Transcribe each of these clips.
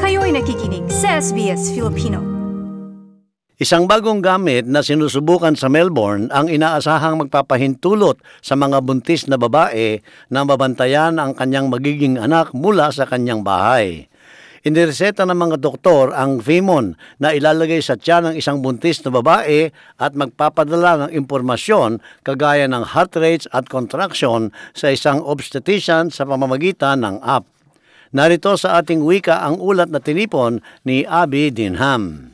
Kayo'y nakikinig sa SBS Filipino. Isang bagong gamit na sinusubukan sa Melbourne ang inaasahang magpapahintulot sa mga buntis na babae na mabantayan ang kanyang magiging anak mula sa kanyang bahay. Inireseta ng mga doktor ang Vimon na ilalagay sa tiyan ng isang buntis na babae at magpapadala ng impormasyon kagaya ng heart rates at contraction sa isang obstetrician sa pamamagitan ng app. Narito sa ating wika ang ulat na tinipon ni Abby Dinham.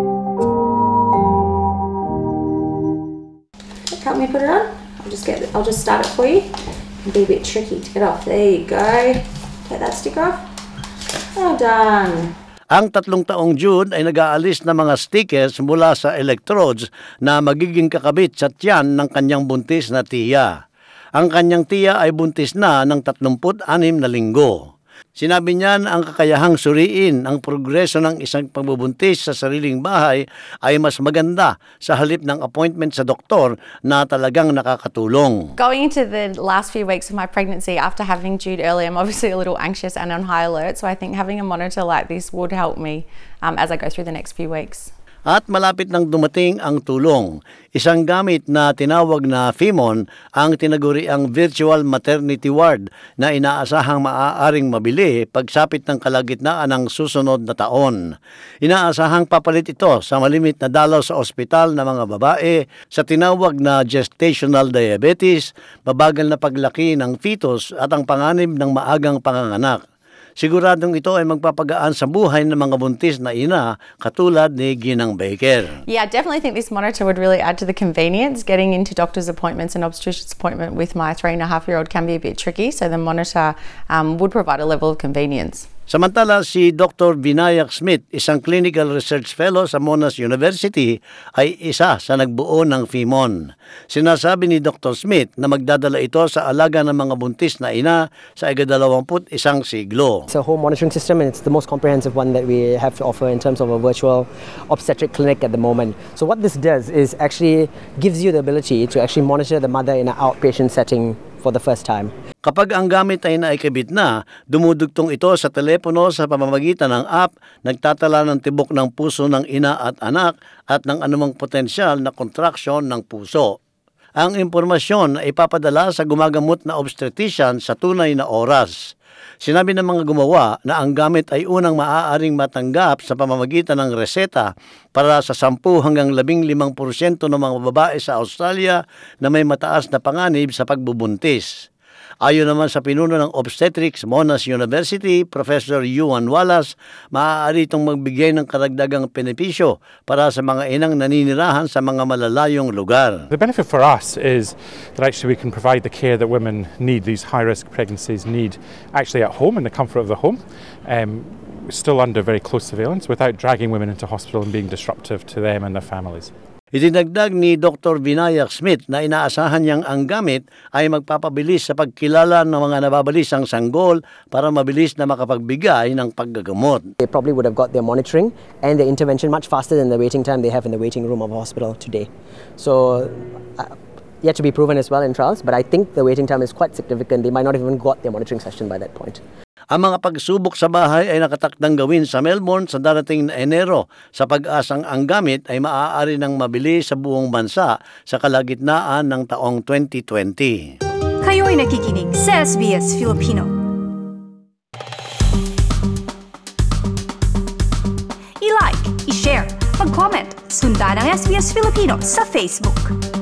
Help me put it on. I'll just start it for you. It'll be a bit tricky to get off. There you go. Take that sticker off. Well done. Ang 3 taong Jude ay nag-aalis ng mga stickers mula sa electrodes na magiging kakabit sa tiyan ng kanyang buntis na tiya. Ang kanyang tiya ay buntis na ng 36 na linggo. Sinabi niya na ang kakayahang suriin ang progreso ng isang pagbubuntis sa sariling bahay ay mas maganda sa halip ng appointment sa doktor na talagang nakakatulong. Going into the last few weeks of my pregnancy after having Jude early, I'm obviously a little anxious and on high alert, so I think having a monitor like this would help me as I go through the next few weeks. At malapit nang dumating ang tulong. Isang gamit na tinawag na Vimon ang tinaguriang virtual maternity ward na inaasahang maaaring mabili pagsapit ng kalagitnaan ng susunod na taon. Inaasahang papalit ito sa malimit na dalaw sa ospital ng mga babae sa tinawag na gestational diabetes, mabagal na paglaki ng fetus at ang panganib ng maagang panganganak. Siguradong ito ay magpapagaan sa buhay ng mga buntis na ina katulad ni Ginang Baker. Yeah, I definitely think this monitor would really add to the convenience. Getting into doctor's appointments and obstetrician's appointment with my 3.5-year-old can be a bit tricky, so the monitor would provide a level of convenience. Samantala, si Dr. Vinayak Smith, isang clinical research fellow sa Monash University, ay isa sa nagbuo ng Vimon. Sinasabi ni Dr. Smith na magdadala ito sa alaga ng mga buntis na ina sa ika-21 siglo. It's a home monitoring system and it's the most comprehensive one that we have to offer in terms of a virtual obstetric clinic at the moment. So what this does is actually gives you the ability to actually monitor the mother in an outpatient setting for the first time. Kapag ang gamit ay naikabit na, dumudugtong ito sa telepono sa pamamagitan ng app, nagtatala ng tibok ng puso ng ina at anak at ng anumang potensyal na kontraksyon ng puso. Ang impormasyon ay ipapadala sa gumagamot na obstetrician sa tunay na oras. Sinabi ng mga gumawa na ang gamit ay unang maaaring matanggap sa pamamagitan ng reseta para sa 10 hanggang 15% ng mga babae sa Australia na may mataas na panganib sa pagbubuntis. Ayon naman sa pinuno ng Obstetrics Monash University, Professor Yuan Wallace, maaari itong magbigay ng karagdagang benepisyo para sa mga inang naninirahan sa mga malalayong lugar. The benefit for us is that actually we can provide the care that women need, these high-risk pregnancies need, actually at home in the comfort of the home, still under very close surveillance, without dragging women into hospital and being disruptive to them and their families. Idinagdag ni Dr. Vinayak Smith na inaasahan niyang ang gamit ay magpapabilis sa pagkilala ng mga nababalisang sanggol para mabilis na makapagbigay ng paggagamot. They probably would have got their monitoring and their intervention much faster than the waiting time they have in the waiting room of a hospital today. So, yet to be proven as well in trials, but I think the waiting time is quite significant. They might not have even got their monitoring session by that point. Ang mga pagsubok sa bahay ay nakatakdang gawin sa Melbourne sa darating na Enero sa pag-asang ang gamit ay maaari ng mabili sa buong bansa sa kalagitnaan ng taong 2020. Kayo'y nakikinig sa SBS Filipino. I-like, i-share, mag-comment, sundan ang SBS Filipino sa Facebook.